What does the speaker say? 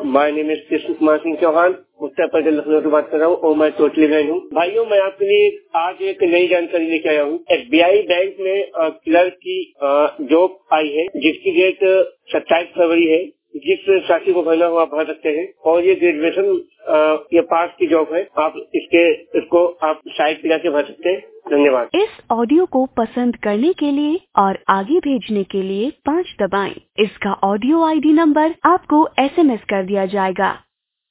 My name is Krishna Kumar Singh Chauhan, Uttar Pradesh Lucknow से बात कर रहा हूँ और मैं टोटली ब्लाइंड हूँ। भाइयों, मैं आपके लिए आज एक नई जानकारी लेके आया हूँ। एसबीआई बैंक में क्लर्क की जॉब आई है, जिसकी डेट 27 फरवरी है। जिस साथी को भरना हो आप भर सकते हैं और ये ग्रेजुएशन या पास की जॉब है। आप इसको आप साइट पे जाके भर सकते हैं। धन्यवाद। इस ऑडियो को पसंद करने के लिए और आगे भेजने के लिए 5 दबाएं। इसका ऑडियो आईडी नंबर आपको SMS कर दिया जाएगा।